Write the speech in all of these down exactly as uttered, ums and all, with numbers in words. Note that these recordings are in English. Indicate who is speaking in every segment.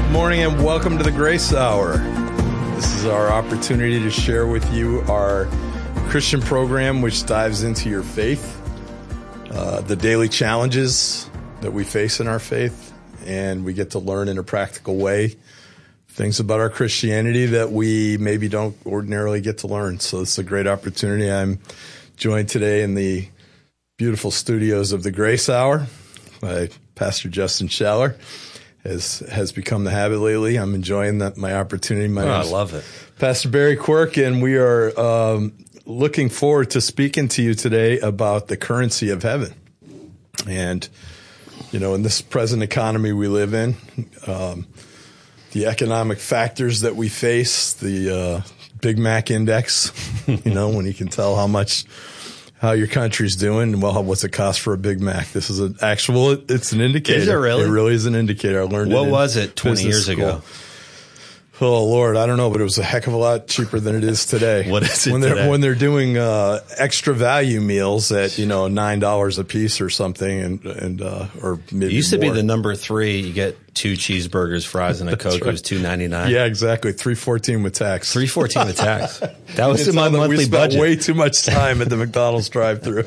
Speaker 1: morning and welcome to the Grace Hour. This is our opportunity to share with you our Christian program which dives into your faith, uh, the daily challenges that we face in our faith, and we get to learn in a practical way things about our Christianity that we maybe don't ordinarily get to learn. So it's a great opportunity. I'm joined today in the beautiful studios of the Grace Hour by Pastor Justin Schaller. Has has become the habit lately. I'm enjoying that my opportunity. My
Speaker 2: oh, I love it.
Speaker 1: Pastor Barry Quirk, and we are um, looking forward to speaking to you today about the currency of heaven. And, you know, in this present economy we live in, um, the economic factors that we face, the uh, Big Mac index, you know, when you can tell how much how your country's doing. Well, what's it cost for a Big Mac? This is an actual, it's an indicator.
Speaker 2: Is it really?
Speaker 1: It really is an indicator. I learned
Speaker 2: what
Speaker 1: it. What
Speaker 2: was it twenty years school. ago?
Speaker 1: Oh, Lord, I don't know, but it was a heck of a lot cheaper than it is today.
Speaker 2: What is it
Speaker 1: when they're,
Speaker 2: today?
Speaker 1: When they're doing uh, extra value meals at, you know, nine dollars a piece or something, and, and uh, or maybe
Speaker 2: It used
Speaker 1: more.
Speaker 2: to be the number three. You get two cheeseburgers, fries, and a Coke. Right. It was two ninety-nine.
Speaker 1: Yeah, exactly. three fourteen with tax.
Speaker 2: three fourteen with tax. That was in my monthly
Speaker 1: we spent
Speaker 2: budget.
Speaker 1: Way too much time at the McDonald's drive-thru.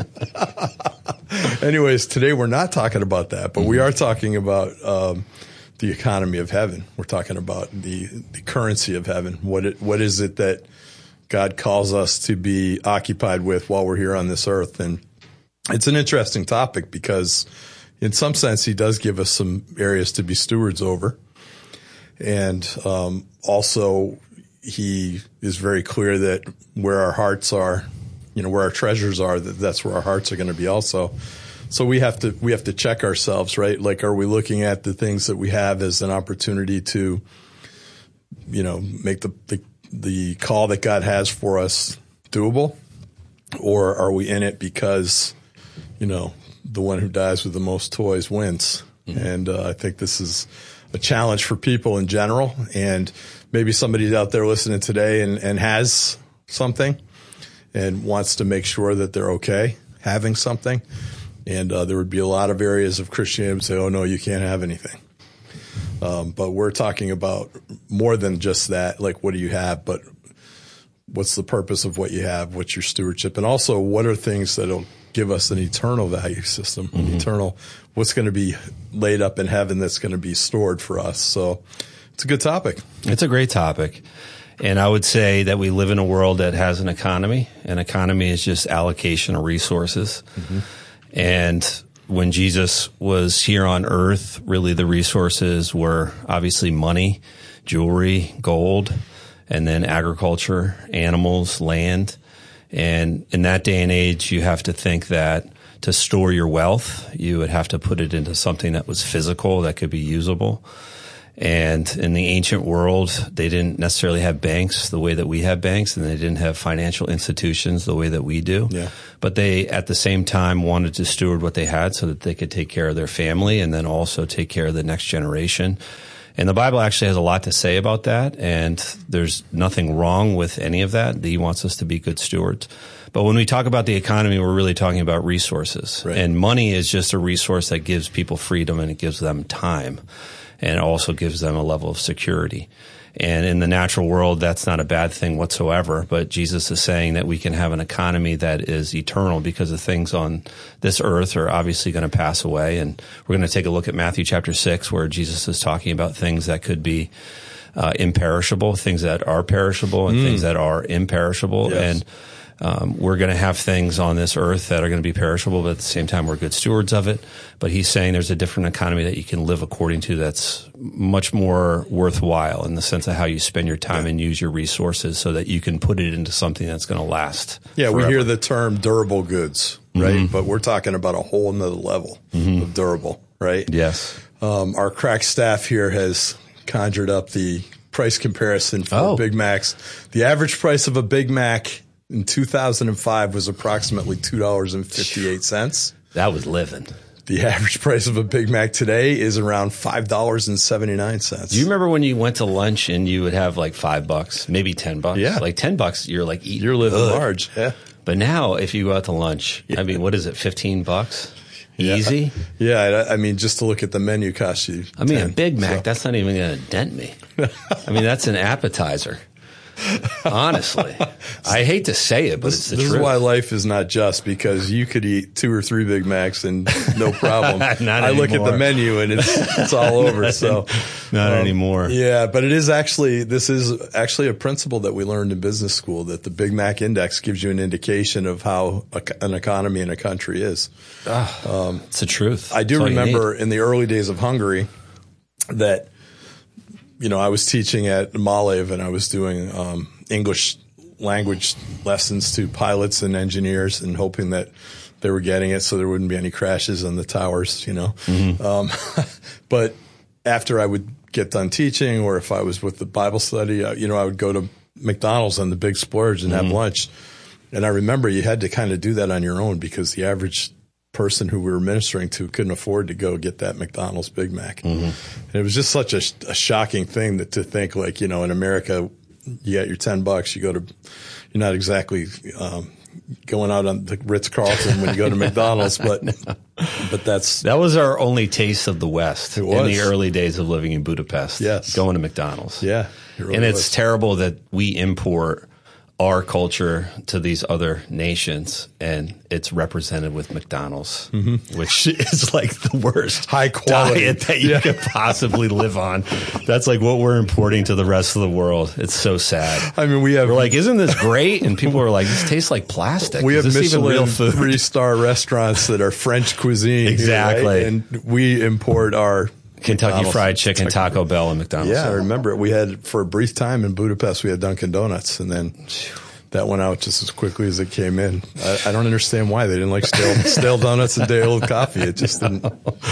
Speaker 1: Anyways, today we're not talking about that, but mm-hmm. we are talking about um, the economy of heaven. We're talking about the, the currency of heaven. What it, what is it that God calls us to be occupied with while we're here on this earth? And it's an interesting topic because in some sense he does give us some areas to be stewards over. And um, also he is very clear that where our hearts are, you know, where our treasures are, that that's where our hearts are going to be also. So we have to, we have to check ourselves, right? Like, are we looking at the things that we have as an opportunity to, you know, make the, the, the call that God has for us doable? Or are we in it because, you know, the one who dies with the most toys wins? Mm-hmm. And uh, I think this is a challenge for people in general. And maybe somebody's out there listening today and, and has something and wants to make sure that they're okay having something. And uh, there would be a lot of areas of Christianity that say, oh, no, you can't have anything. Um, but we're talking about more than just that, like what do you have, but what's the purpose of what you have, what's your stewardship, and also what are things that will give us an eternal value system, mm-hmm. an eternal, what's going to be laid up in heaven that's going to be stored for us. So it's a good topic.
Speaker 2: It's a great topic. And I would say that we live in a world that has an economy. An economy is just allocation of resources. Mm-hmm. And when Jesus was here on earth, really the resources were obviously money, jewelry, gold, and then agriculture, animals, land. And in that day and age, you have to think that to store your wealth, you would have to put it into something that was physical, that could be usable. And in the ancient world, they didn't necessarily have banks the way that we have banks, and they didn't have financial institutions the way that we do.
Speaker 1: Yeah.
Speaker 2: But they, at the same time, wanted to steward what they had so that they could take care of their family and then also take care of the next generation. And the Bible actually has a lot to say about that, and there's nothing wrong with any of that. He wants us to be good stewards. But when we talk about the economy, we're really talking about resources.
Speaker 1: Right.
Speaker 2: And money is just a resource that gives people freedom and it gives them time. And also gives them a level of security. And in the natural world, that's not a bad thing whatsoever. But Jesus is saying that we can have an economy that is eternal because the things on this earth are obviously going to pass away. And we're going to take a look at Matthew chapter six, where Jesus is talking about things that could be uh, imperishable, things that are perishable, and mm. things that are imperishable.
Speaker 1: Yes.
Speaker 2: And Um, we're going to have things on this earth that are going to be perishable, but at the same time, we're good stewards of it. But he's saying there's a different economy that you can live according to that's much more worthwhile in the sense of how you spend your time yeah. and use your resources so that you can put it into something that's going to last.
Speaker 1: Yeah,
Speaker 2: forever.
Speaker 1: We hear the term durable goods, right?
Speaker 2: Mm-hmm.
Speaker 1: But we're talking about a whole nother level mm-hmm. of durable, right?
Speaker 2: Yes.
Speaker 1: Um, our crack staff here has conjured up the price comparison for
Speaker 2: oh.
Speaker 1: Big Macs. The average price of a Big Mac in two thousand five was approximately two dollars and fifty-eight cents.
Speaker 2: That was living.
Speaker 1: The average price of a Big Mac today is around five dollars and seventy-nine cents.
Speaker 2: Do you remember when you went to lunch and you would have like five bucks, maybe ten bucks?
Speaker 1: Yeah.
Speaker 2: Like ten bucks, you're like eating.
Speaker 1: You're living
Speaker 2: good.
Speaker 1: large. Yeah.
Speaker 2: But now if you go out to lunch, yeah. I mean, what is it, fifteen bucks? Easy?
Speaker 1: Yeah, I, I mean, just to look at the menu costs you
Speaker 2: I mean,
Speaker 1: ten,
Speaker 2: a Big Mac,
Speaker 1: so.
Speaker 2: that's not even going to dent me. I mean, that's an appetizer. Honestly. I hate to say it, but
Speaker 1: This,
Speaker 2: it's the
Speaker 1: this
Speaker 2: truth.
Speaker 1: is why life is not just, because you could eat two or three Big Macs and no problem.
Speaker 2: Not
Speaker 1: I look at
Speaker 2: anymore.
Speaker 1: the menu and it's it's all over. So
Speaker 2: Not
Speaker 1: um,
Speaker 2: anymore.
Speaker 1: Yeah, but it is actually this is actually a principle that we learned in business school, that the Big Mac index gives you an indication of how a, an economy in a country is.
Speaker 2: Um, it's the truth.
Speaker 1: I do
Speaker 2: That's all you
Speaker 1: remember
Speaker 2: need.
Speaker 1: in the early days of Hungary that, you know, I was teaching at Malev and I was doing um, English language lessons to pilots and engineers and hoping that they were getting it so there wouldn't be any crashes on the towers, you know. Mm-hmm. Um, but after I would get done teaching, or if I was with the Bible study, uh, you know, I would go to McDonald's on the Big Splurge and mm-hmm. have lunch. And I remember you had to kind of do that on your own because the average person who we were ministering to couldn't afford to go get that McDonald's Big Mac. Mm-hmm. And it was just such a, a shocking thing that to think, like, you know, in America, you got your ten bucks, you go to, you're not exactly um, going out on the Ritz-Carlton when you go to McDonald's, but but that's.
Speaker 2: That was our only taste of the West
Speaker 1: It was.
Speaker 2: in the early days of living in Budapest.
Speaker 1: Yes.
Speaker 2: Going to McDonald's.
Speaker 1: Yeah. It really
Speaker 2: and it's
Speaker 1: was.
Speaker 2: terrible that we import our culture to these other nations, and it's represented with McDonald's, mm-hmm. which is like the worst
Speaker 1: high quality
Speaker 2: diet that you
Speaker 1: yeah.
Speaker 2: could possibly live on. That's like what we're importing to the rest of the world. It's so sad.
Speaker 1: I mean, we have
Speaker 2: we're like, isn't this great? And people are like, this tastes like plastic.
Speaker 1: We
Speaker 2: is
Speaker 1: have
Speaker 2: this even real
Speaker 1: Michelin
Speaker 2: food?
Speaker 1: three star restaurants that are French cuisine,
Speaker 2: Exactly,
Speaker 1: right? And we import our
Speaker 2: Kentucky
Speaker 1: McDonald's.
Speaker 2: Fried Chicken, Taco Bell, and McDonald's.
Speaker 1: Yeah, I remember it. We had, for a brief time in Budapest, we had Dunkin' Donuts, and then that went out just as quickly as it came in. I, I don't understand why they didn't like stale, stale donuts and day old coffee. It just didn't.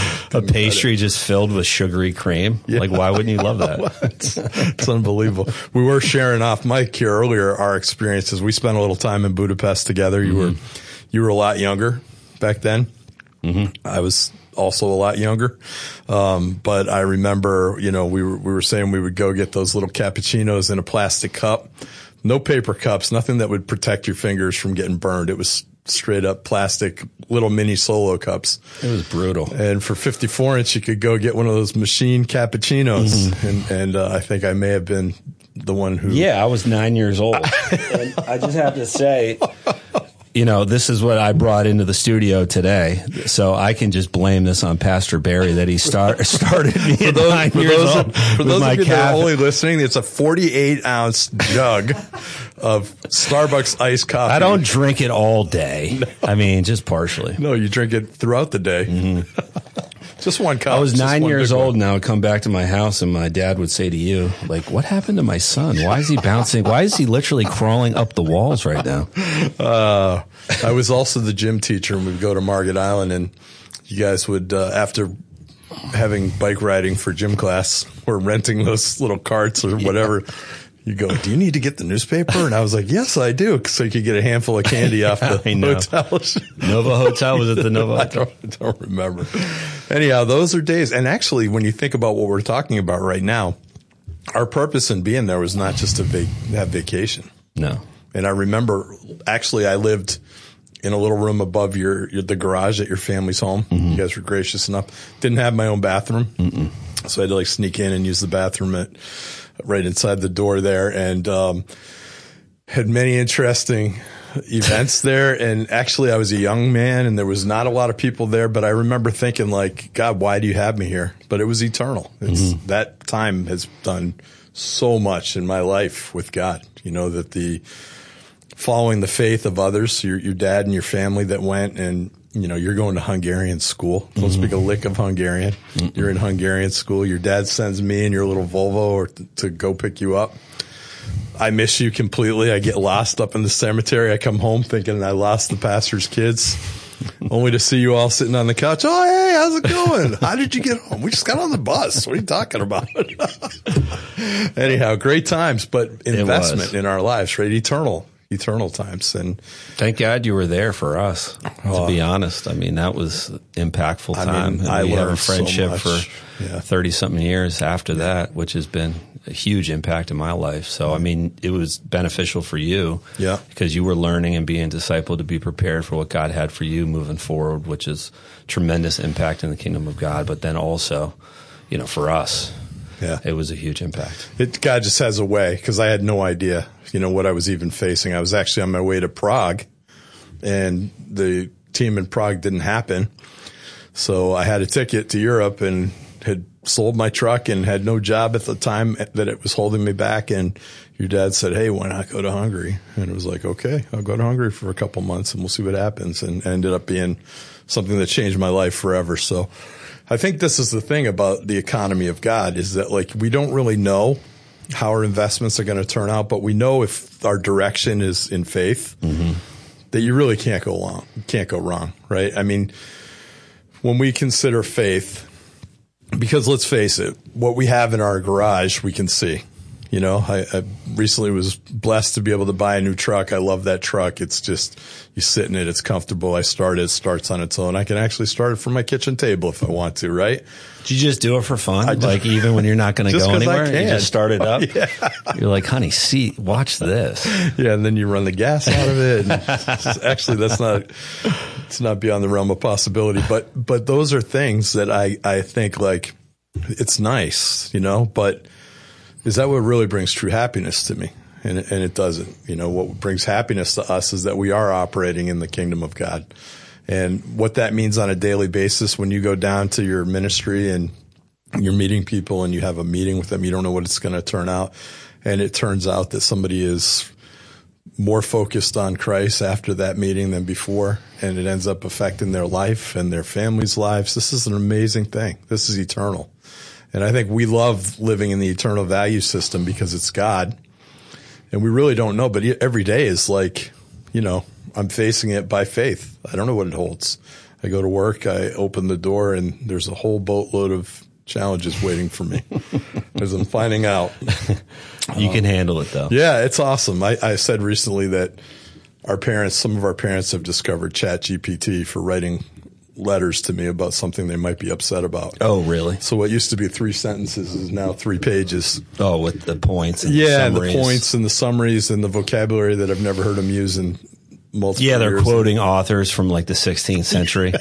Speaker 2: A pastry just filled with sugary cream. Yeah. Like, why wouldn't you love that?
Speaker 1: it's, it's unbelievable. We were sharing off mic here earlier our experiences. We spent a little time in Budapest together. You mm-hmm. were, you were a lot younger back then. Mm-hmm. I was also a lot younger. Um, but I remember, you know, we were, we were saying we would go get those little cappuccinos in a plastic cup. No paper cups, nothing that would protect your fingers from getting burned. It was straight up plastic, little mini Solo cups.
Speaker 2: It was brutal.
Speaker 1: And for fifty-four inch, you could go get one of those machine cappuccinos. Mm-hmm. And, and uh, I think I may have been the one who.
Speaker 2: Yeah, I was nine years old. And I just have to say, you know, this is what I brought into the studio today. So I can just blame this on Pastor Barry that he start, started me
Speaker 1: for
Speaker 2: at
Speaker 1: those,
Speaker 2: nine
Speaker 1: for
Speaker 2: years
Speaker 1: those,
Speaker 2: old.
Speaker 1: For those of you that are only listening, it's a forty-eight ounce jug of Starbucks iced coffee.
Speaker 2: I don't drink it all day. No. I mean, just partially.
Speaker 1: No, you drink it throughout the day. Mm-hmm. Just one cup.
Speaker 2: I was
Speaker 1: Just
Speaker 2: nine years
Speaker 1: one.
Speaker 2: old and I would come back to my house and my dad would say to you, like, what happened to my son? Why is he bouncing? Why is he literally crawling up the walls right now?
Speaker 1: Uh, I was also the gym teacher and we'd go to Margate Island and you guys would, uh, after having bike riding for gym class or renting those little carts or whatever, yeah. You go, do you need to get the newspaper? And I was like, yes, I do. So you could get a handful of candy off the hotel.
Speaker 2: Nova Hotel? Was it the Nova Hotel?
Speaker 1: I don't, I don't remember. Anyhow, those are days. And actually, when you think about what we're talking about right now, our purpose in being there was not just to vac- have vacation.
Speaker 2: No.
Speaker 1: And I remember, actually, I lived in a little room above your, your the garage at your family's home. Mm-hmm. You guys were gracious enough. Didn't have my own bathroom. Mm-mm. So I had to like sneak in and use the bathroom at right inside the door there, and um, had many interesting events there. And actually, I was a young man, and there was not a lot of people there. But I remember thinking, like, God, why do you have me here? But it was eternal. It's, mm-hmm. That time has done so much in my life with God. You know, that the following the faith of others, your your dad and your family that went, and you know, you're going to Hungarian school. Don't mm-hmm. speak a lick of Hungarian. Mm-mm. You're in Hungarian school. Your dad sends me and your little Volvo or t- to go pick you up. I miss you completely. I get lost up in the cemetery. I come home thinking I lost the pastor's kids, only to see you all sitting on the couch. Oh, hey, how's it going? How did you get home? We just got on the bus. What are you talking about? Anyhow, great times, but investment in our lives, right? Eternal. eternal times. And
Speaker 2: thank God you were there for us,
Speaker 1: Oh.
Speaker 2: to be honest. I mean, that was impactful
Speaker 1: I
Speaker 2: time.
Speaker 1: mean,
Speaker 2: And
Speaker 1: I
Speaker 2: we have a
Speaker 1: learned so
Speaker 2: friendship
Speaker 1: much.
Speaker 2: for
Speaker 1: Yeah.
Speaker 2: thirty-something years after that, which has been a huge impact in my life. So, I mean, it was beneficial for you
Speaker 1: Yeah.
Speaker 2: because you were learning and being discipled to be prepared for what God had for you moving forward, which is tremendous impact in the kingdom of God. But then also, you know, for us,
Speaker 1: Yeah.
Speaker 2: it was a huge impact.
Speaker 1: It, God just has a way, because I had no idea, you know, what I was even facing. I was actually on my way to Prague, and the team in Prague didn't happen. So I had a ticket to Europe and had sold my truck and had no job at the time that it was holding me back. And your dad said, hey, why not go to Hungary? And it was like, okay, I'll go to Hungary for a couple months and we'll see what happens. And it ended up being something that changed my life forever. So I think this is the thing about the economy of God, is that, like, we don't really know how our investments are going to turn out, but we know if our direction is in faith, mm-hmm. that you really can't go wrong. You can't go wrong, right? I mean, when we consider faith, because let's face it, what we have in our garage, we can see. You know, I, I recently was blessed to be able to buy a new truck. I love that truck. It's just, you sit in it, it's comfortable. I start it, it starts on its own. I can actually start it from my kitchen table if I want to, right?
Speaker 2: Did you just do it for fun?
Speaker 1: Just,
Speaker 2: like, even when you're not going to go anywhere, you just start it up?
Speaker 1: Yeah.
Speaker 2: You're like, honey, see, watch this.
Speaker 1: Yeah, and then you run the gas out of it. And actually, that's not, it's not beyond the realm of possibility. But, but those are things that I, I think, like, it's nice, you know, but is that what really brings true happiness to me? And, and it doesn't. You know, what brings happiness to us is that we are operating in the kingdom of God. And what that means on a daily basis, when you go down to your ministry and you're meeting people and you have a meeting with them, you don't know what it's going to turn out. And it turns out that somebody is more focused on Christ after that meeting than before, and it ends up affecting their life and their family's lives. This is an amazing thing. This is eternal. And I think we love living in the eternal value system because it's God. And we really don't know, but every day is like, you know, I'm facing it by faith. I don't know what it holds. I go to work, I open the door, and there's a whole boatload of challenges waiting for me as I'm finding out.
Speaker 2: You can handle it, though.
Speaker 1: Yeah, it's awesome. I, I said recently that our parents, some of our parents have discovered ChatGPT for writing letters to me about something they might be upset about.
Speaker 2: Oh, really?
Speaker 1: So what used to be three sentences is now three pages.
Speaker 2: Oh, with the points and
Speaker 1: yeah,
Speaker 2: the
Speaker 1: and the points and the summaries and the vocabulary that I've never heard them use in multiple
Speaker 2: Yeah, they're
Speaker 1: years.
Speaker 2: quoting authors from like the sixteenth century.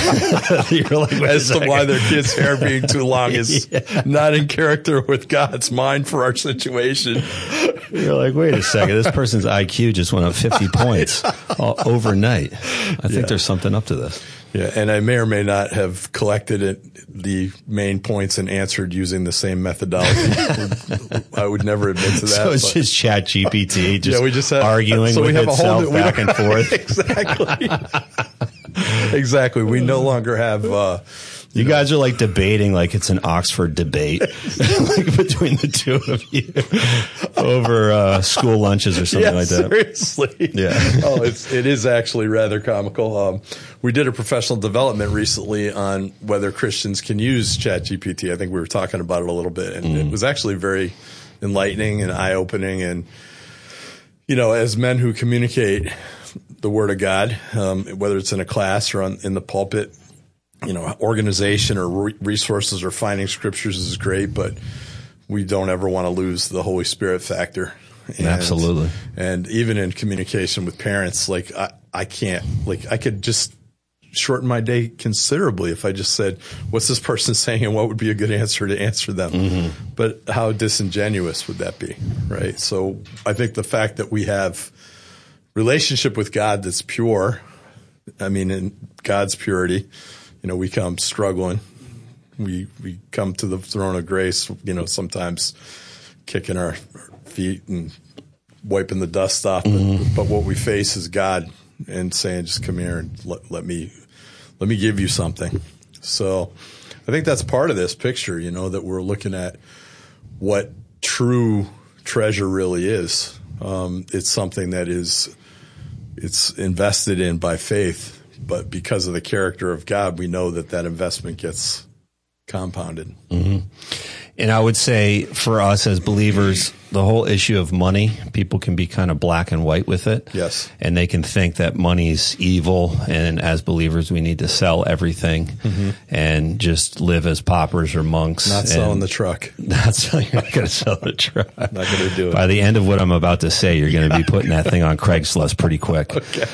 Speaker 2: You're like,
Speaker 1: as to why their kid's hair being too long is
Speaker 2: yeah.
Speaker 1: not in character with God's mind for our situation.
Speaker 2: You're like, wait a second, this person's I Q just went up fifty points all, overnight. I think
Speaker 1: Yeah.
Speaker 2: there's something up to this.
Speaker 1: Yeah, and I may or may not have collected it, the main points and answered using the same methodology. I would never admit to that.
Speaker 2: So it's
Speaker 1: but-
Speaker 2: just Chat G P T just,
Speaker 1: yeah, we just have,
Speaker 2: arguing
Speaker 1: so
Speaker 2: with
Speaker 1: we have
Speaker 2: itself
Speaker 1: a whole,
Speaker 2: back and forth.
Speaker 1: Exactly. Exactly. We no longer have, uh,
Speaker 2: You guys are like debating like it's an Oxford debate like between the two of you over uh, school lunches or something
Speaker 1: yeah,
Speaker 2: like that.
Speaker 1: Seriously.
Speaker 2: Yeah.
Speaker 1: oh, it's, it is actually rather comical. Um, we did a professional development recently on whether Christians can use ChatGPT. I think we were talking about it a little bit, and mm. it was actually very enlightening and eye-opening. And, you know, as men who communicate the Word of God, um, whether it's in a class or on, in the pulpit, you know, organization or re- resources or finding scriptures is great, but we don't ever want to lose the Holy Spirit factor. And,
Speaker 2: Absolutely.
Speaker 1: And even in communication with parents, like I, I can't, like I could just shorten my day considerably if I just said, what's this person saying and what would be a good answer to answer them? Mm-hmm. But how disingenuous would that be? Right. So I think the fact that we have relationship with God that's pure, I mean, in God's purity, you know, we come struggling. We we come to the throne of grace, you know, sometimes kicking our feet and wiping the dust off. Mm-hmm. But, but what we face is God and saying, just come here and let, let me let me give you something. So I think that's part of this picture, you know, that we're looking at what true treasure really is. Um, it's something that is it's invested in by faith. But because of the character of God, we know that that investment gets compounded.
Speaker 2: Mm-hmm. And I would say for us as believers, the whole issue of money, people can be kind of black and white with it.
Speaker 1: Yes.
Speaker 2: And they can think that money's evil. And as believers, we need to sell everything mm-hmm. and just live as paupers or monks.
Speaker 1: Not selling the truck.
Speaker 2: Not selling, you're not going to sell the truck.
Speaker 1: Not going to do it.
Speaker 2: By the end of what I'm about to say, you're going to be putting that thing on Craigslist pretty quick.
Speaker 1: Okay.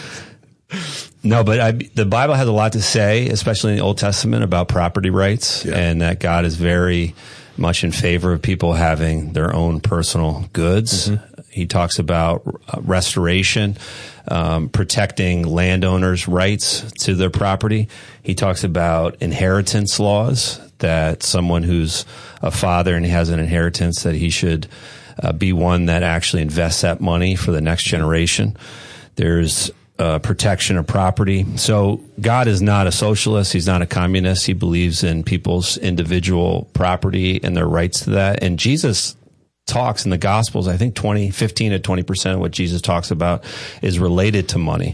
Speaker 2: No, but I, the Bible has a lot to say, especially in the Old Testament, about property rights yeah. and that God is very much in favor of people having their own personal goods. Mm-hmm. He talks about restoration, um, protecting landowners' rights to their property. He talks about inheritance laws, that someone who's a father and he has an inheritance, that he should uh, be one that actually invests that money for the next generation. There's Uh, protection of property. So God is not a socialist. He's not a communist. He believes in people's individual property and their rights to that. And Jesus talks in the Gospels, I think twenty, fifteen to twenty percent of what Jesus talks about is related to money.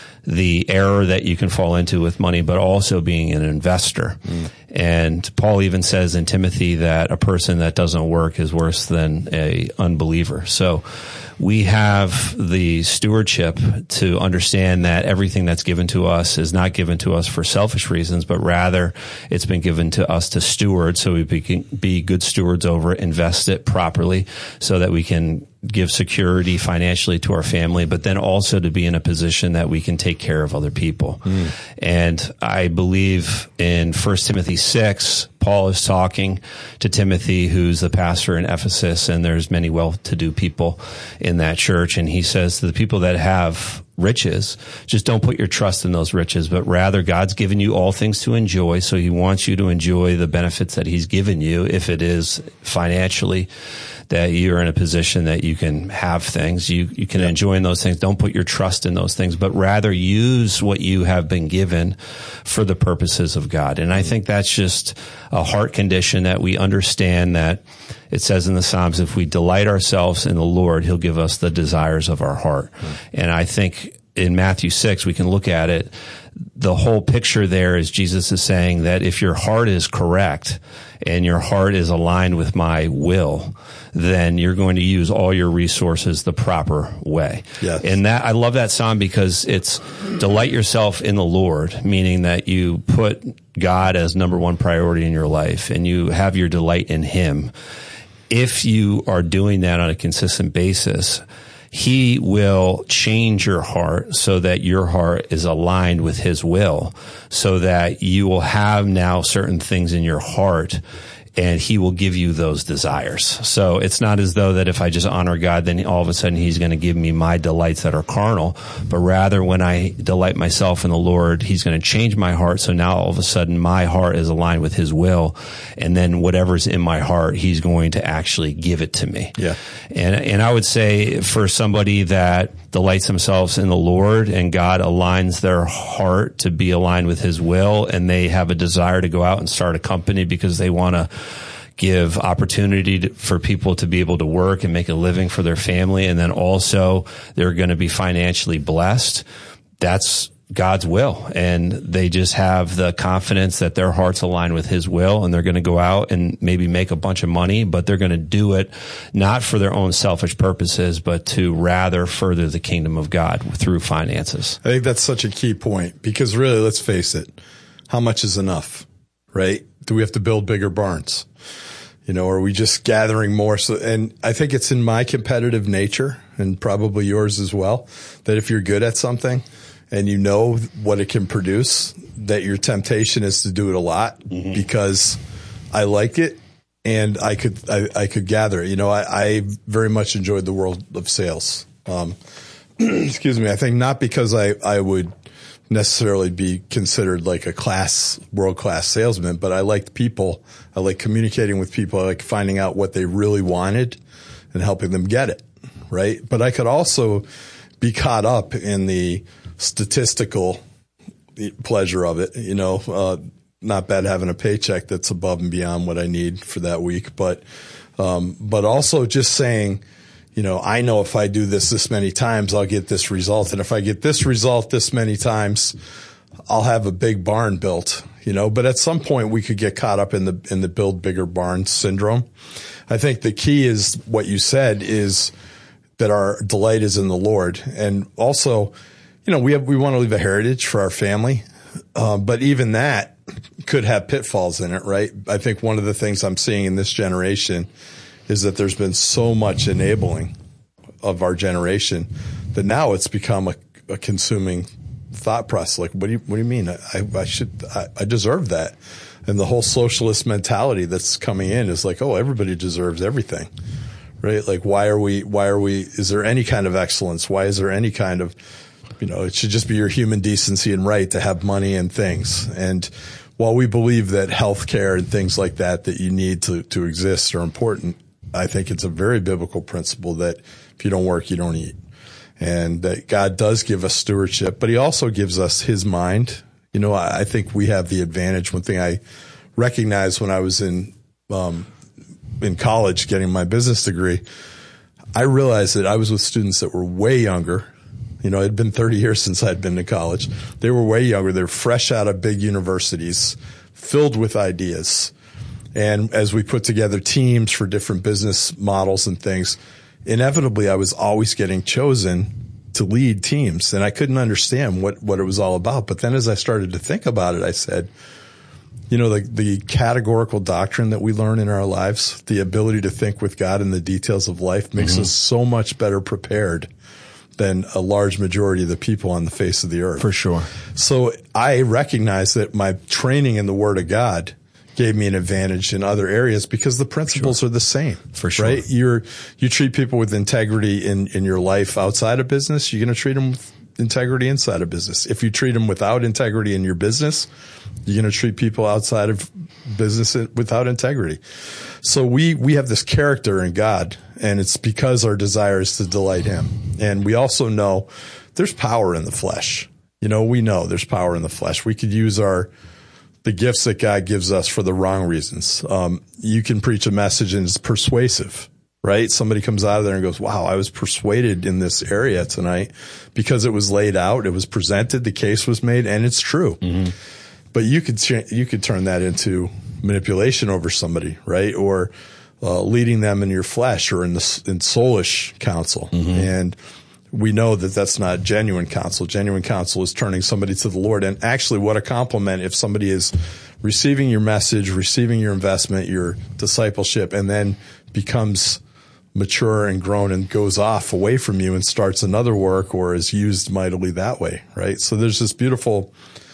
Speaker 2: The error that you can fall into with money, but also being an investor. Mm. And Paul even says in Timothy that a person that doesn't work is worse than a unbeliever. So we have the stewardship to understand that everything that's given to us is not given to us for selfish reasons, but rather it's been given to us to steward, so we can be good stewards over it, invest it properly so that we can give security financially to our family, but then also to be in a position that we can take care of other people. Mm. And I believe in First Timothy six, Paul is talking to Timothy, who's the pastor in Ephesus, and there's many well-to-do people in that church. And he says to the people that have riches, just don't put your trust in those riches, but rather God's given you all things to enjoy. So he wants you to enjoy the benefits that he's given you, if it is financially that you're in a position that you can have things, you, you can enjoy in those things. Don't put your trust in those things, but rather use what you have been given for the purposes of God. And I think that's just a heart condition, that we understand that it says in the Psalms, if we delight ourselves in the Lord, he'll give us the desires of our heart. Mm. And I think in Matthew six, we can look at it. The whole picture there is Jesus is saying that if your heart is correct and your heart is aligned with my will, then you're going to use all your resources the proper way.
Speaker 1: Yes.
Speaker 2: And that, I love that psalm because it's delight yourself in the Lord, meaning that you put God as number one priority in your life and you have your delight in him. If you are doing that on a consistent basis, he will change your heart so that your heart is aligned with his will, so that you will have now certain things in your heart and he will give you those desires. So it's not as though that if I just honor God, then all of a sudden he's going to give me my delights that are carnal, but rather when I delight myself in the Lord, he's going to change my heart. So now all of a sudden my heart is aligned with his will. And then whatever's in my heart, he's going to actually give it to me.
Speaker 1: Yeah.
Speaker 2: And, and I would say for somebody that delights themselves in the Lord and God aligns their heart to be aligned with his will, and they have a desire to go out and start a company because they want to give opportunity to, for people to be able to work and make a living for their family, and then also they're going to be financially blessed. That's God's will, and they just have the confidence that their hearts align with his will, and they're going to go out and maybe make a bunch of money, but they're going to do it not for their own selfish purposes, but to rather further the kingdom of God through finances.
Speaker 1: I think that's such a key point, because really, let's face it, how much is enough, right? Do we have to build bigger barns? You know, are we just gathering more? So, and I think it's in my competitive nature, and probably yours as well, that if you're good at something and you know what it can produce, that your temptation is to do it a lot, mm-hmm. because I like it and I could, I, I could gather it. You know, I, I very much enjoyed the world of sales. Um, excuse me. I think not because I, I would necessarily be considered like a class, world-class salesman, but I liked people. I like communicating with people. I like finding out what they really wanted and helping them get it, right? But I could also be caught up in the statistical pleasure of it, you know, uh, not bad having a paycheck that's above and beyond what I need for that week, but, um, but also just saying, you know, I know if I do this this many times, I'll get this result. And if I get this result this many times, I'll have a big barn built, you know, but at some point we could get caught up in the, in the build bigger barn syndrome. I think the key is what you said is that our delight is in the Lord. And also, you know, we have, we want to leave a heritage for our family. Uh, but even that could have pitfalls in it, right? I think one of the things I'm seeing in this generation is that there's been so much enabling of our generation that now it's become a, a consuming thought process. Like, what do you, what do you mean? I, I should, I, I deserve that. And the whole socialist mentality that's coming in is like, oh, everybody deserves everything, right? Like, why are we, why are we, is there any kind of excellence? Why is there any kind of, you know, it should just be your human decency and right to have money and things. And while we believe that healthcare and things like that, that you need to, to exist are important, I think it's a very biblical principle that if you don't work, you don't eat. And that God does give us stewardship, but he also gives us his mind. You know, I, I think we have the advantage. One thing I recognized when I was in, um, in college getting my business degree, I realized that I was with students that were way younger. You know, it had been thirty years since I'd been to college. They were way younger. They're fresh out of big universities, filled with ideas. And as we put together teams for different business models and things, inevitably I was always getting chosen to lead teams. And I couldn't understand what, what it was all about. But then as I started to think about it, I said, you know, the, the categorical doctrine that we learn in our lives, the ability to think with God in the details of life makes mm-hmm. us so much better prepared than a large majority of the people on the face of the earth.
Speaker 2: For sure.
Speaker 1: So I recognize that my training in the Word of God gave me an advantage in other areas because the principles sure. are the same.
Speaker 2: For sure.
Speaker 1: Right? You're, you treat people with integrity in, in your life outside of business, you're going to treat them with integrity inside of business. If you treat them without integrity in your business, you're going to treat people outside of business without integrity. So we, we have this character in God, and it's because our desire is to delight him. And we also know there's power in the flesh. You know, we know there's power in the flesh. We could use our, the gifts that God gives us for the wrong reasons. Um, you can preach a message and it's persuasive, right? Somebody comes out of there and goes, wow, I was persuaded in this area tonight because it was laid out, it was presented, the case was made, and it's true. Mm-hmm. But you could, you could turn that into manipulation over somebody, right? Or, uh, leading them in your flesh or in the, in soulish counsel. Mm-hmm. And we know that that's not genuine counsel. Genuine counsel is turning somebody to the Lord. And actually, what a compliment if somebody is receiving your message, receiving your investment, your discipleship, and then becomes mature and grown and goes off away from you and starts another work or is used mightily that way, right? So there's this beautiful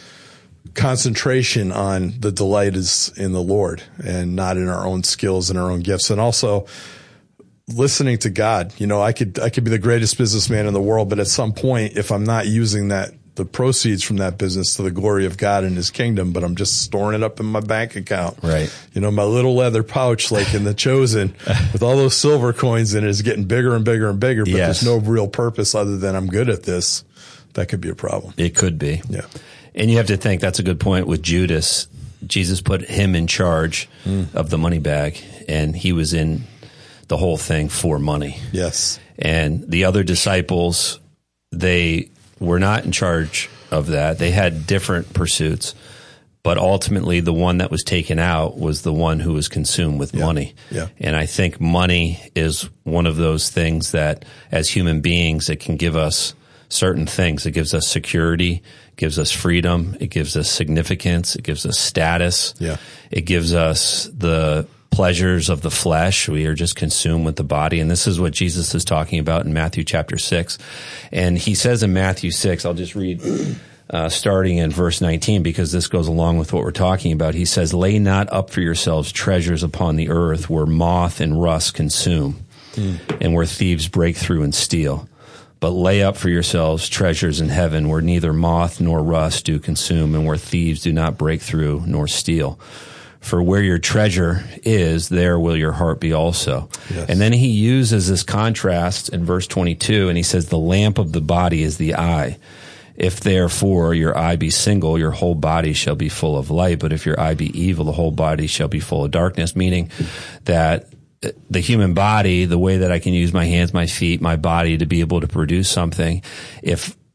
Speaker 1: concentration on the delight is in the Lord and not in our own skills and our own gifts. And also listening to God. You know, I could, I could be the greatest businessman in the world, but at some point, if I'm not using that, the proceeds from that business to the glory of God and his kingdom, but I'm just storing it up in my bank account.
Speaker 2: Right.
Speaker 1: You know, my little leather pouch, like in The Chosen, with all those silver coins in it, is getting bigger and bigger and bigger, but yes. there's no real purpose other than I'm good at this. That could be a problem.
Speaker 2: It could be.
Speaker 1: Yeah.
Speaker 2: And you have to think that's a good point with Judas. Jesus put him in charge mm. of the money bag, and he was in the whole thing for money.
Speaker 1: Yes.
Speaker 2: And the other disciples, they were not in charge of that. They had different pursuits, but ultimately the one that was taken out was the one who was consumed with
Speaker 1: yeah.
Speaker 2: money.
Speaker 1: Yeah.
Speaker 2: And I think money is one of those things that as human beings, it can give us certain things. It gives us security, gives us freedom, it gives us significance, it gives us status.
Speaker 1: Yeah.
Speaker 2: It gives us the pleasures of the flesh. We are just consumed with the body. And this is what Jesus is talking about in Matthew chapter six. And he says in Matthew six, I'll just read uh, starting in verse nineteen, because this goes along with what we're talking about. He says, lay not up for yourselves treasures upon the earth where moth and rust consume mm. and where thieves break through and steal. But lay up for yourselves treasures in heaven where neither moth nor rust do consume and where thieves do not break through nor steal. For where your treasure is, there will your heart be also. Yes. And then he uses this contrast in verse twenty-two, and he says, the lamp of the body is the eye. If therefore your eye be single, your whole body shall be full of light. But if your eye be evil, the whole body shall be full of darkness, meaning that the human body, the way that I can use my hands, my feet, my body to be able to produce something, if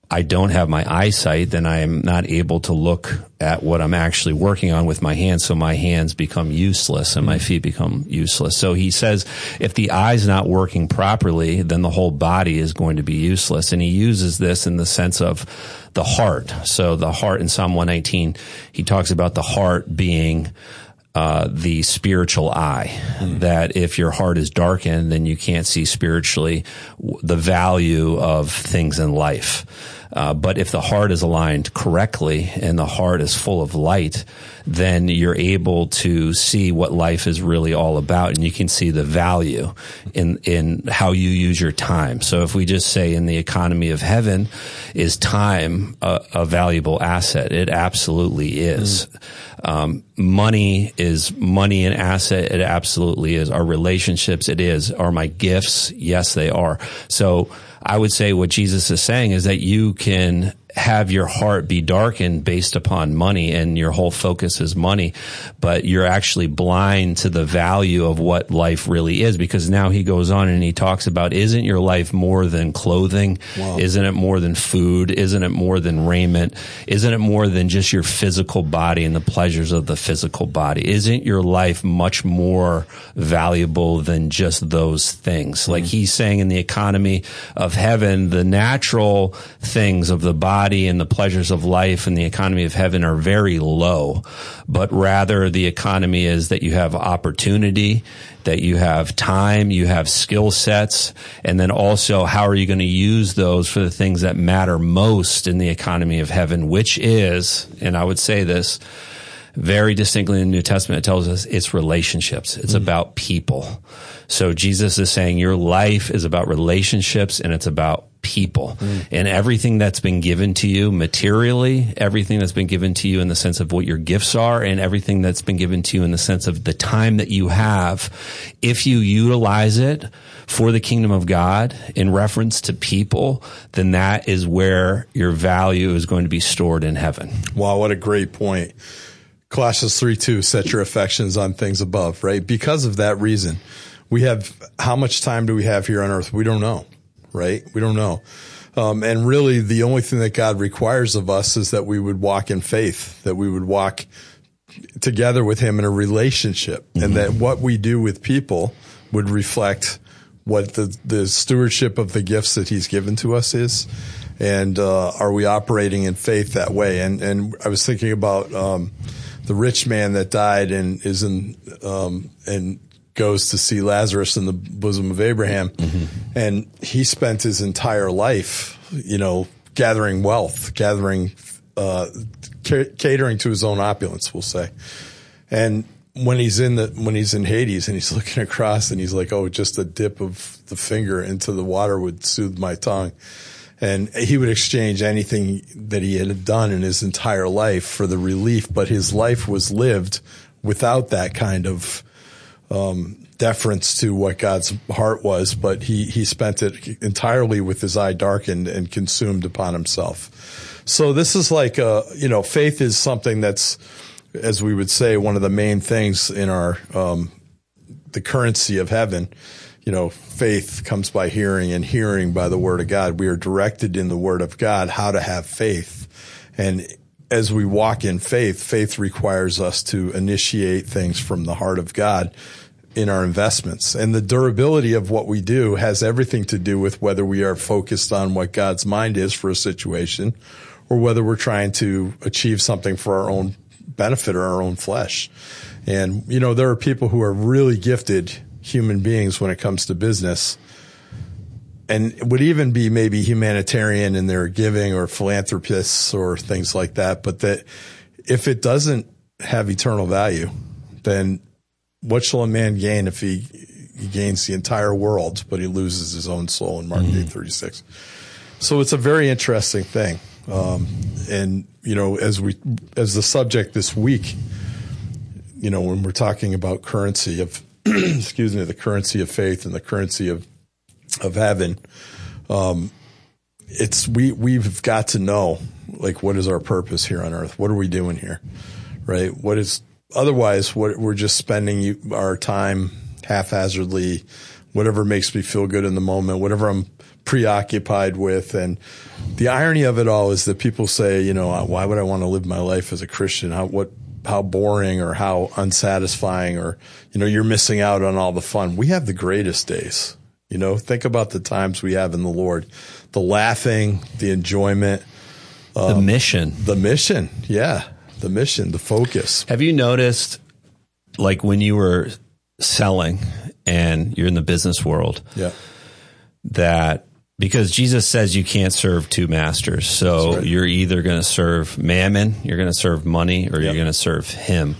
Speaker 2: I don't have my eyesight, then I am not able to look at what I'm actually working on with my hands. So my hands become useless and my feet become useless. So he says, if the eye's not working properly, then the whole body is going to be useless. And he uses this in the sense of the heart. So the heart in Psalm one nineteen, he talks about the heart being Uh, the spiritual eye, mm. that if your heart is darkened, then you can't see spiritually the value of things in life. Uh, but if the heart is aligned correctly and the heart is full of light, then you're able to see what life is really all about, and you can see the value in in how you use your time. So if we just say in the economy of heaven, is time a, a valuable asset? It absolutely is. Mm. Um, money is money an asset? It absolutely is. Our relationships, it is. Are my gifts? Yes, they are. So I would say what Jesus is saying is that you can have your heart be darkened based upon money and your whole focus is money, but you're actually blind to the value of what life really is, because now he goes on and he talks about, isn't your life more than clothing? Wow. Isn't it more than food? Isn't it more than raiment? Isn't it more than just your physical body and the pleasures of the physical body? Isn't your life much more valuable than just those things? Mm-hmm. Like he's saying in the economy of heaven, the natural things of the body and the pleasures of life and the economy of heaven are very low, but rather the economy is that you have opportunity, that you have time, you have skill sets, and then also how are you going to use those for the things that matter most in the economy of heaven, which is, and I would say this very distinctly in the New Testament, it tells us it's relationships. It's mm. about people. So Jesus is saying your life is about relationships and it's about people. Mm. And everything that's been given to you materially, everything that's been given to you in the sense of what your gifts are, and everything that's been given to you in the sense of the time that you have, if you utilize it for the kingdom of God in reference to people, then that is where your value is going to be stored in heaven.
Speaker 1: Wow, what a great point. Colossians three two, set your affections on things above, right? Because of that reason, we have, how much time do we have here on earth? We don't know, right? We don't know. Um, and really the only thing that God requires of us is that we would walk in faith, that we would walk together with him in a relationship, mm-hmm. and that what we do with people would reflect what the, the stewardship of the gifts that he's given to us is. And, uh, are we operating in faith that way? And, and I was thinking about, um, the rich man that died and is in, um, and goes to see Lazarus in the bosom of Abraham. Mm-hmm. And he spent his entire life, you know, gathering wealth, gathering, uh, c- catering to his own opulence, we'll say. And when he's in the, when he's in Hades and he's looking across and he's like, oh, just a dip of the finger into the water would soothe my tongue. And he would exchange anything that he had done in his entire life for the relief, but his life was lived without that kind of um, deference to what God's heart was, but he, he spent it entirely with his eye darkened and consumed upon himself. So this is like a, you know, faith is something that's, as we would say, one of the main things in our, um, the currency of heaven. You know, faith comes by hearing and hearing by the word of God. We are directed in the word of God how to have faith. And as we walk in faith, faith requires us to initiate things from the heart of God in our investments. And the durability of what we do has everything to do with whether we are focused on what God's mind is for a situation or whether we're trying to achieve something for our own benefit or our own flesh. And, you know, there are people who are really gifted human beings when it comes to business and would even be maybe humanitarian in their giving or philanthropists or things like that. But that if it doesn't have eternal value, then what shall a man gain if he, he gains the entire world, but he loses his own soul in Mark mm-hmm. eight thirty-six. So it's a very interesting thing. Um, and, you know, as we, as the subject this week, you know, when we're talking about currency of, excuse me, the currency of faith and the currency of, of heaven. Um, it's, we, we've got to know, like, what is our purpose here on earth? What are we doing here? Right? What is, otherwise, what we're just spending our time haphazardly, whatever makes me feel good in the moment, whatever I'm preoccupied with. And the irony of it all is that people say, you know, why would I want to live my life as a Christian? How, what, how boring or how unsatisfying, or, you know, you're missing out on all the fun. We have the greatest days. You know, think about the times we have in the Lord, the laughing, the enjoyment,
Speaker 2: um, the mission,
Speaker 1: the mission. Yeah. The mission, the focus.
Speaker 2: Have you noticed, like when you were selling and you're in the business world,
Speaker 1: yeah,
Speaker 2: that because Jesus says you can't serve two masters. So right. You're either going to serve mammon, you're going to serve money, or yep. you're going to serve him.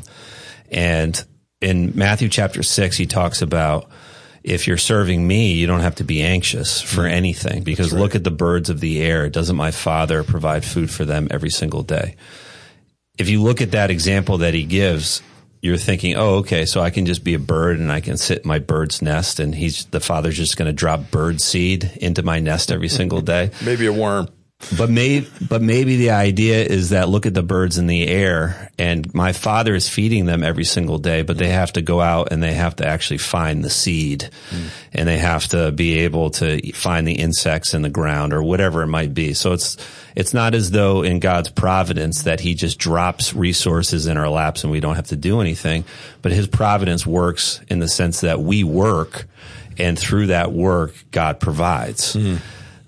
Speaker 2: And in Matthew chapter six, he talks about, if you're serving me, you don't have to be anxious for mm-hmm. anything, because right. look at the birds of the air. Doesn't my Father provide food for them every single day? If you look at that example that he gives, you're thinking, oh, okay, so I can just be a bird and I can sit in my bird's nest, and he's the Father's just going to drop bird seed into my nest every single day.
Speaker 1: Maybe a worm.
Speaker 2: But maybe, but maybe the idea is that look at the birds in the air, and my Father is feeding them every single day, but they have to go out and they have to actually find the seed, mm. and they have to be able to find the insects in the ground or whatever it might be. So it's, it's not as though in God's providence that he just drops resources in our laps and we don't have to do anything, but his providence works in the sense that we work, and through that work, God provides. Mm.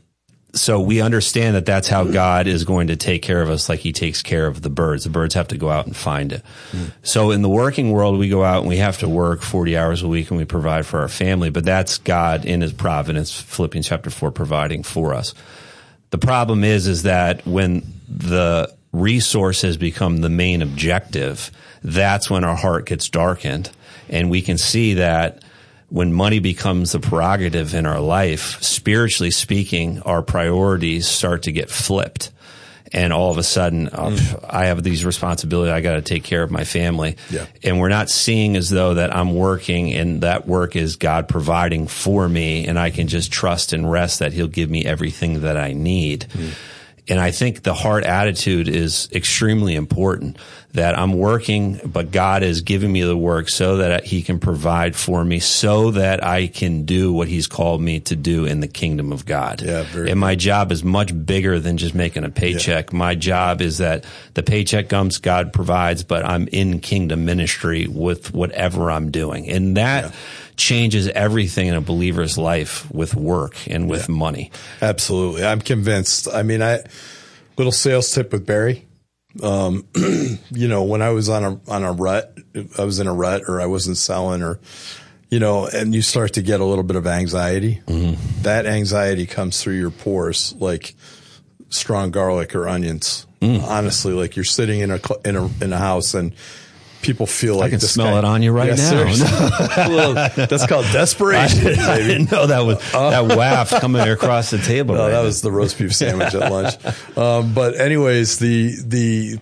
Speaker 2: So we understand that that's how God is going to take care of us, like he takes care of the birds. The birds have to go out and find it. Mm. So in the working world, we go out and we have to work forty hours a week and we provide for our family, but that's God in his providence, Philippians chapter four, providing for us. The problem is, is that when the resource has become the main objective, that's when our heart gets darkened, and we can see that when money becomes the prerogative in our life, spiritually speaking, our priorities start to get flipped. And all of a sudden, oh, mm. I have these responsibilities. I got to take care of my family.
Speaker 1: Yeah.
Speaker 2: And we're not seeing as though that I'm working and that work is God providing for me, and I can just trust and rest that he'll give me everything that I need. Mm. And I think the heart attitude is extremely important, that I'm working, but God is giving me the work so that he can provide for me, so that I can do what he's called me to do in the kingdom of God.
Speaker 1: Yeah, very
Speaker 2: and my
Speaker 1: good.
Speaker 2: job is much bigger than just making a paycheck. Yeah. My job is that the paycheck comes, God provides, but I'm in kingdom ministry with whatever I'm doing. And that yeah. changes everything in a believer's life with work and with yeah. money.
Speaker 1: Absolutely. I'm convinced. I mean, I, little sales tip with Barry. Um, you know, when I was on a, on a rut, I was in a rut, or I wasn't selling, or, you know, and you start to get a little bit of anxiety. Mm-hmm. That anxiety comes through your pores like strong garlic or onions. Mm. Honestly, like you're sitting in a, in a, in a house and people feel like
Speaker 2: I can
Speaker 1: this
Speaker 2: smell
Speaker 1: guy,
Speaker 2: it on you right
Speaker 1: yeah,
Speaker 2: now.
Speaker 1: Well, that's called desperation.
Speaker 2: I, I didn't know that was uh, that waft coming across the table.
Speaker 1: No,
Speaker 2: right
Speaker 1: that
Speaker 2: now.
Speaker 1: was the roast beef sandwich at lunch. Um, but anyways, the the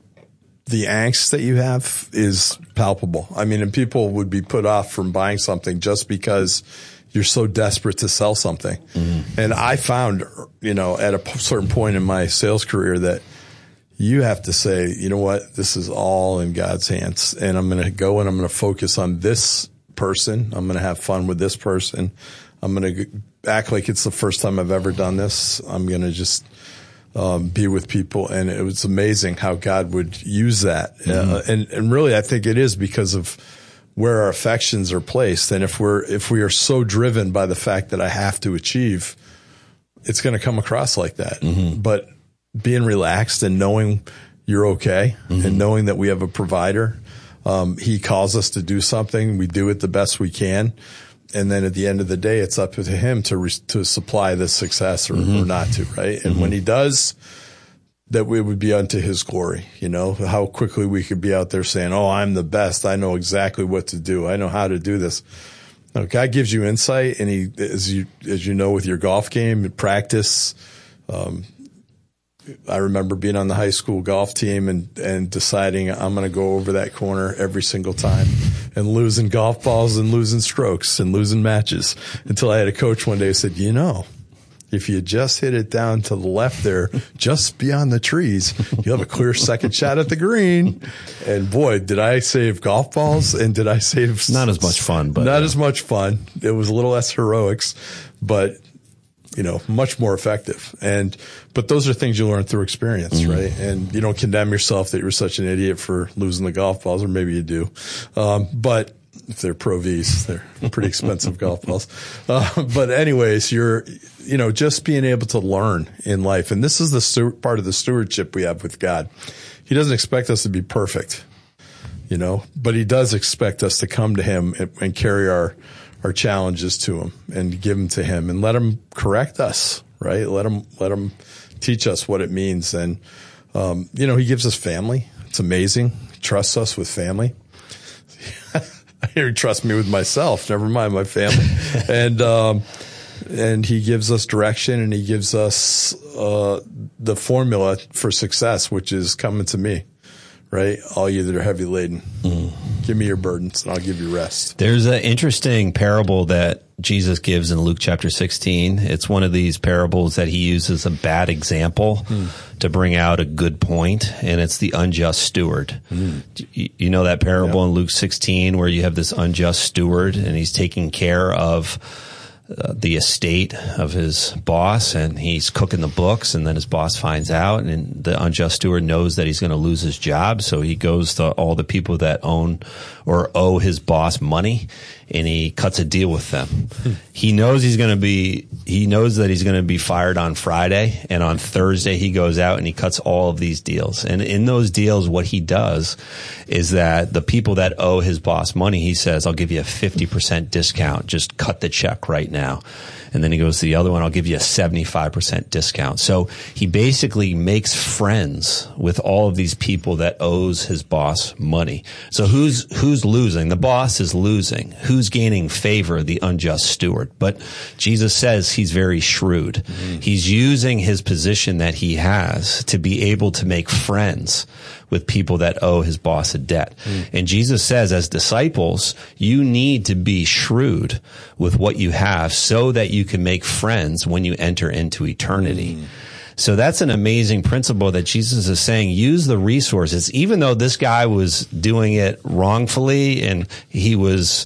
Speaker 1: the angst that you have is palpable. I mean, and people would be put off from buying something just because you're so desperate to sell something. Mm-hmm. And I found, you know, at a certain point in my sales career that you have to say, you know what, this is all in God's hands, and I'm going to go and I'm going to focus on this person. I'm going to have fun with this person. I'm going to act like it's the first time I've ever done this. I'm going to just um, be with people. And it was amazing how God would use that. Mm-hmm. Uh, and, and really, I think it is because of where our affections are placed. And if we're, if we are so driven by the fact that I have to achieve, it's going to come across like that. Mm-hmm. But being relaxed and knowing you're okay, mm-hmm. and knowing that we have a provider. Um, he calls us to do something. We do it the best we can. And then at the end of the day, it's up to him to, re- to supply the success or, mm-hmm. or not to, right? And mm-hmm. when he does, that we would be unto his glory, you know, how quickly we could be out there saying, oh, I'm the best. I know exactly what to do. I know how to do this. No, God gives you insight, and he, as you, as you know, with your golf game, practice, um, I remember being on the high school golf team and, and deciding I'm going to go over that corner every single time and losing golf balls and losing strokes and losing matches until I had a coach one day who said, you know, if you just hit it down to the left there, just beyond the trees, you'll have a clear second shot at the green. And boy, did I save golf balls, and did I save
Speaker 2: not as much fun, but
Speaker 1: not
Speaker 2: yeah.
Speaker 1: as much fun. It was a little less heroics, but you know, much more effective. And, but those are things you learn through experience, mm-hmm. right? And you don't condemn yourself that you were such an idiot for losing the golf balls, or maybe you do. Um, but if they're Pro Vs, they're pretty expensive golf balls. Uh, but anyways, you're, you know, just being able to learn in life. And this is the stu- part of the stewardship we have with God. He doesn't expect us to be perfect, you know, but he does expect us to come to him and, and carry our, our challenges to him and give them to him and let him correct us, right? Let him, let him teach us what it means. And, um, you know, he gives us family. It's amazing. He trusts us with family. I hear he trusts me with myself, never mind my family. and, um, and he gives us direction, and he gives us, uh, the formula for success, which is coming to me, right? All you that are heavy laden, mm. give me your burdens and I'll give you rest.
Speaker 2: There's an interesting parable that Jesus gives in Luke chapter sixteen. It's one of these parables that he uses a bad example mm. to bring out a good point, and it's the unjust steward. Mm. You know that parable yeah. in Luke sixteen where you have this unjust steward, and he's taking care of Uh, the estate of his boss, and he's cooking the books, and then his boss finds out, and the unjust steward knows that he's going to lose his job, so he goes to all the people that own or owe his boss money, and he cuts a deal with them. Hmm. He knows he's going to be, he knows that he's going to be fired on Friday, and on Thursday he goes out and he cuts all of these deals. And in those deals, what he does is that the people that owe his boss money, he says, I'll give you a fifty percent discount. Just cut the check right now. And then he goes to the other one, I'll give you a seventy-five percent discount. So he basically makes friends with all of these people that owes his boss money. So who's, who's losing? The boss is losing. Who's gaining favor? The unjust steward. But Jesus says he's very shrewd. Mm-hmm. He's using his position that he has to be able to make friends with people that owe his boss a debt. Mm. And Jesus says, as disciples, you need to be shrewd with what you have so that you can make friends when you enter into eternity. Mm. So that's an amazing principle that Jesus is saying, use the resources. Even though this guy was doing it wrongfully and he was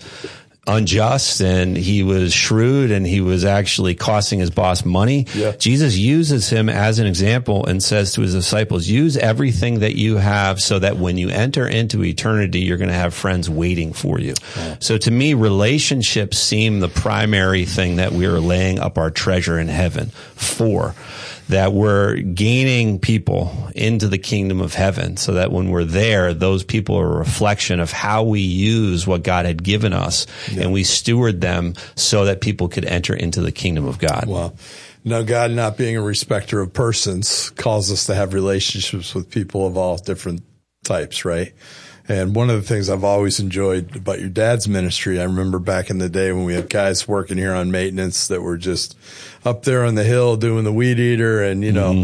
Speaker 2: unjust and he was shrewd and he was actually costing his boss money. Yeah. Jesus uses him as an example and says to his disciples, use everything that you have so that when you enter into eternity, you're going to have friends waiting for you. Yeah. So to me, relationships seem the primary thing that we are laying up our treasure in heaven for. That we're gaining people into the kingdom of heaven so that when we're there, those people are a reflection of how we use what God had given us, yeah. and we steward them so that people could enter into the kingdom of God.
Speaker 1: Wow. Now, God, not being a respecter of persons, calls us to have relationships with people of all different types, right? And one of the things I've always enjoyed about your dad's ministry, I remember back in the day when we had guys working here on maintenance that were just up there on the hill doing the weed eater, and you know,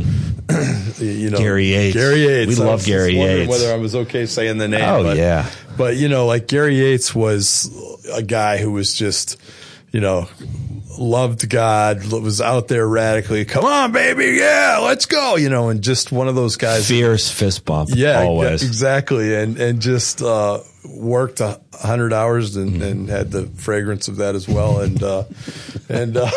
Speaker 1: mm. you know,
Speaker 2: Gary Yates.
Speaker 1: Gary Yates.
Speaker 2: We love Gary Yates.
Speaker 1: Whether I was okay saying the name.
Speaker 2: Oh
Speaker 1: but,
Speaker 2: yeah.
Speaker 1: But you know, like Gary Yates was a guy who was just, you know, loved God, was out there radically. Come on, baby. Yeah, let's go. You know, and just one of those guys.
Speaker 2: Fierce fist bump.
Speaker 1: Yeah,
Speaker 2: always.
Speaker 1: Exactly. And, and just, uh, worked a hundred hours and, mm-hmm. and had the fragrance of that as well. And, uh, and, uh,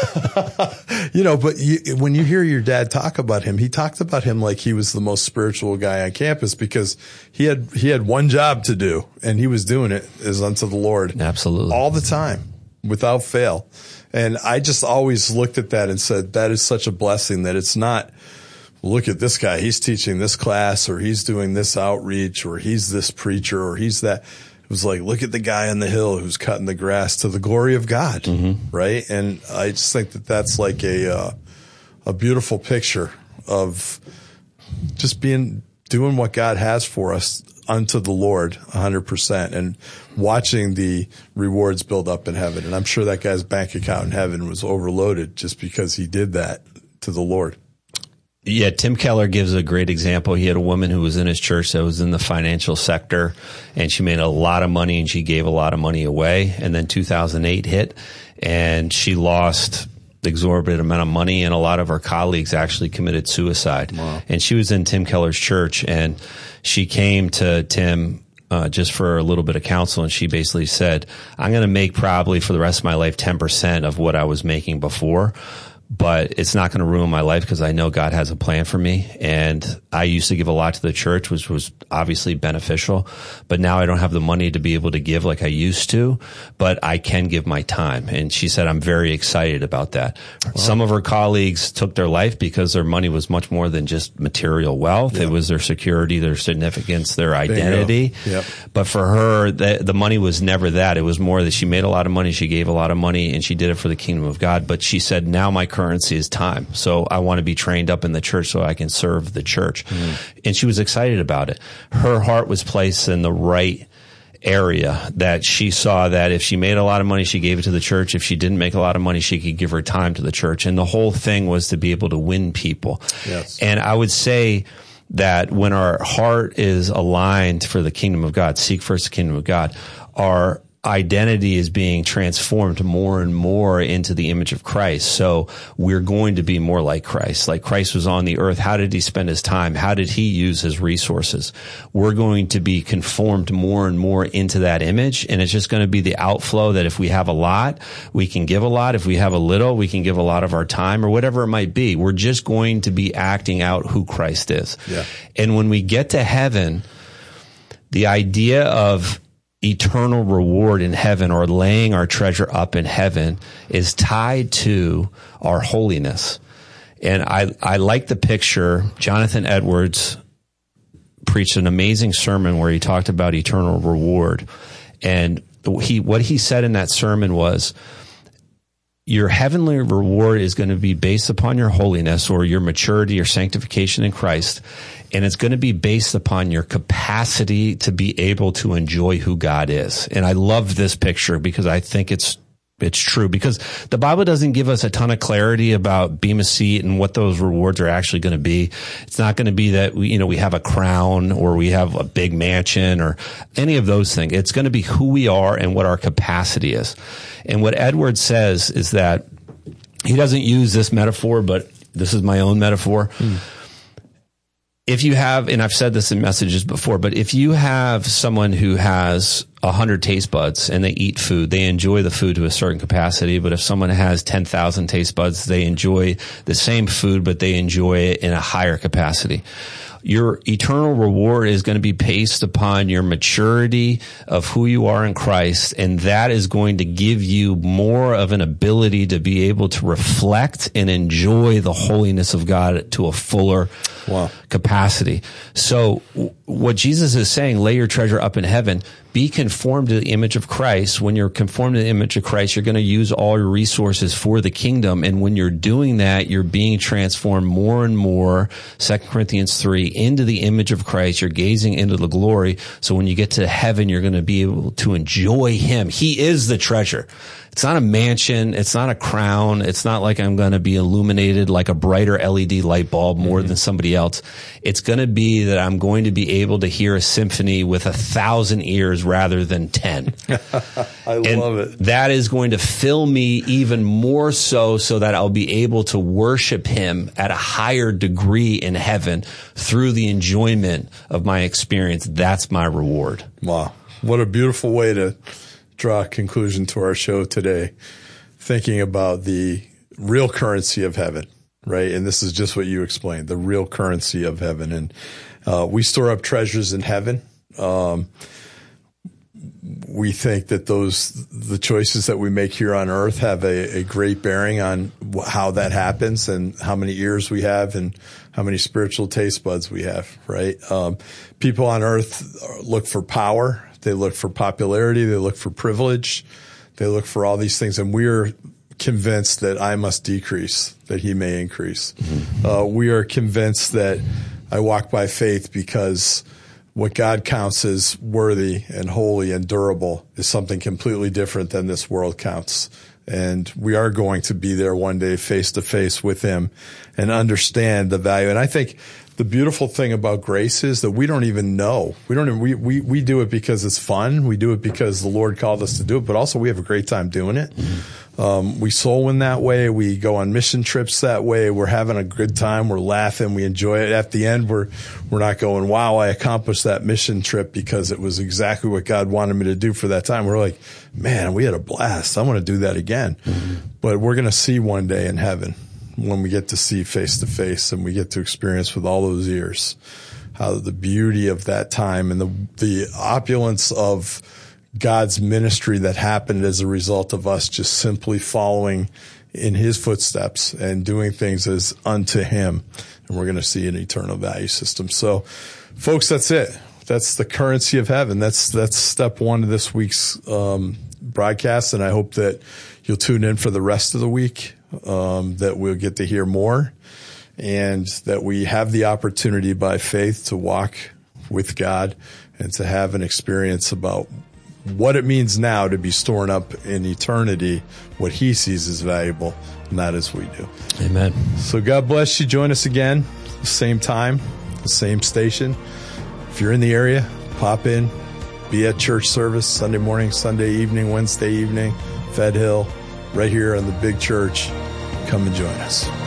Speaker 1: you know, but you, when you hear your dad talk about him, he talked about him like he was the most spiritual guy on campus because he had, he had one job to do and he was doing it as unto the Lord.
Speaker 2: Absolutely.
Speaker 1: All the time without fail. And I just always looked at that and said, that is such a blessing that it's not, look at this guy, he's teaching this class or he's doing this outreach or he's this preacher or he's that. It was like, look at the guy on the hill who's cutting the grass to the glory of God, mm-hmm. right? And I just think that that's like a, uh, a beautiful picture of just being, doing what God has for us unto the Lord one hundred percent and watching the rewards build up in heaven. And I'm sure that guy's bank account in heaven was overloaded just because he did that to the Lord.
Speaker 2: Yeah, Tim Keller gives a great example. He had a woman who was in his church that was in the financial sector, and she made a lot of money and she gave a lot of money away. And then two thousand eight hit and she lost the exorbitant amount of money, and a lot of her colleagues actually committed suicide. Wow. And she was in Tim Keller's church, and she came to Tim uh, just for a little bit of counsel, and she basically said, I'm going to make probably for the rest of my life ten percent of what I was making before, but it's not going to ruin my life because I know God has a plan for me. And I used to give a lot to the church, which was obviously beneficial, but now I don't have the money to be able to give like I used to, but I can give my time. And she said, I'm very excited about that. Wow. Some of her colleagues took their life because their money was much more than just material wealth. Yep. It was their security, their significance, their identity.
Speaker 1: Yep.
Speaker 2: But for her, the, the money was never that. It was more that she made a lot of money, she gave a lot of money, and she did it for the kingdom of God. But she said, now my currency is time. So I want to be trained up in the church so I can serve the church. Mm-hmm. And she was excited about it. Her heart was placed in the right area, that she saw that if she made a lot of money, she gave it to the church. If she didn't make a lot of money, she could give her time to the church. And the whole thing was to be able to win people.
Speaker 1: Yes.
Speaker 2: And I would say that when our heart is aligned for the kingdom of God, seek first the kingdom of God, our identity is being transformed more and more into the image of Christ. So we're going to be more like Christ. Like Christ was on the earth. How did he spend his time? How did he use his resources? We're going to be conformed more and more into that image. And it's just going to be the outflow that if we have a lot, we can give a lot. If we have a little, we can give a lot of our time or whatever it might be. We're just going to be acting out who Christ is.
Speaker 1: Yeah.
Speaker 2: And when we get to heaven, the idea of eternal reward in heaven, or laying our treasure up in heaven, is tied to our holiness. And I, I like the picture. Jonathan Edwards preached an amazing sermon where he talked about eternal reward. And he, what he said in that sermon was, your heavenly reward is going to be based upon your holiness, or your maturity or sanctification in Christ. And it's going to be based upon your capacity to be able to enjoy who God is. And I love this picture because I think it's it's true, because the Bible doesn't give us a ton of clarity about Bema Seat and what those rewards are actually going to be. It's not going to be that we, you know, we have a crown or we have a big mansion or any of those things. It's going to be who we are and what our capacity is. And what Edwards says is that he doesn't use this metaphor, but this is my own metaphor. Mm. If you have, and I've said this in messages before, but if you have someone who has a hundred taste buds and they eat food, they enjoy the food to a certain capacity. But if someone has ten thousand taste buds, they enjoy the same food, but they enjoy it in a higher capacity. Your eternal reward is going to be based upon your maturity of who you are in Christ, and that is going to give you more of an ability to be able to reflect and enjoy the holiness of God to a fuller wow. capacity. So what Jesus is saying, lay your treasure up in heaven, be conformed to the image of Christ. When you're conformed to the image of Christ, you're going to use all your resources for the kingdom. And when you're doing that, you're being transformed more and more, Second Corinthians three, into the image of Christ. You're gazing into the glory. So when you get to heaven, you're going to be able to enjoy him. He is the treasure. It's not a mansion. It's not a crown. It's not like I'm going to be illuminated like a brighter L E D light bulb more mm-hmm. than somebody else. It's going to be that I'm going to be able to hear a symphony with a thousand ears rather than ten.
Speaker 1: I
Speaker 2: and
Speaker 1: love it.
Speaker 2: That is going to fill me even more so, so that I'll be able to worship him at a higher degree in heaven through the enjoyment of my experience. That's my reward.
Speaker 1: Wow. What a beautiful way to draw a conclusion to our show today, thinking about the real currency of heaven, right? And this is just what you explained, the real currency of heaven. And uh, we store up treasures in heaven. Um, we think that those, the choices that we make here on earth have a, a great bearing on how that happens and how many ears we have and how many spiritual taste buds we have, right? Um, people on earth look for power. They look for popularity. They look for privilege. They look for all these things. And we're convinced that I must decrease, that he may increase. Mm-hmm. Uh, we are convinced that I walk by faith because what God counts as worthy and holy and durable is something completely different than this world counts. And we are going to be there one day face to face with him and understand the value. And I think the beautiful thing about grace is that we don't even know. We don't even, we, we, we do it because it's fun. We do it because the Lord called us to do it, but also we have a great time doing it. Mm-hmm. Um, we soul win that way. We go on mission trips that way. We're having a good time. We're laughing. We enjoy it. At the end, we're, we're not going, wow, I accomplished that mission trip because it was exactly what God wanted me to do for that time. We're like, man, we had a blast. I want to do that again. Mm-hmm. But we're going to see one day in heaven. when we get to see face to face and we get to experience with all those years, how the beauty of that time and the, the opulence of God's ministry that happened as a result of us just simply following in his footsteps and doing things as unto him. And we're going to see an eternal value system. So folks, that's it. That's the currency of heaven. That's, that's step one of this week's, um, broadcast. And I hope that you'll tune in for the rest of the week, um, that we'll get to hear more and that we have the opportunity by faith to walk with God and to have an experience about what it means now to be storing up in eternity what he sees as valuable, not as we do.
Speaker 2: Amen.
Speaker 1: So God bless you. Join us again, the same time, the same station. If you're in the area, pop in, be at church service, Sunday morning, Sunday evening, Wednesday evening, Fed Hill, right here on the big church. Come and join us.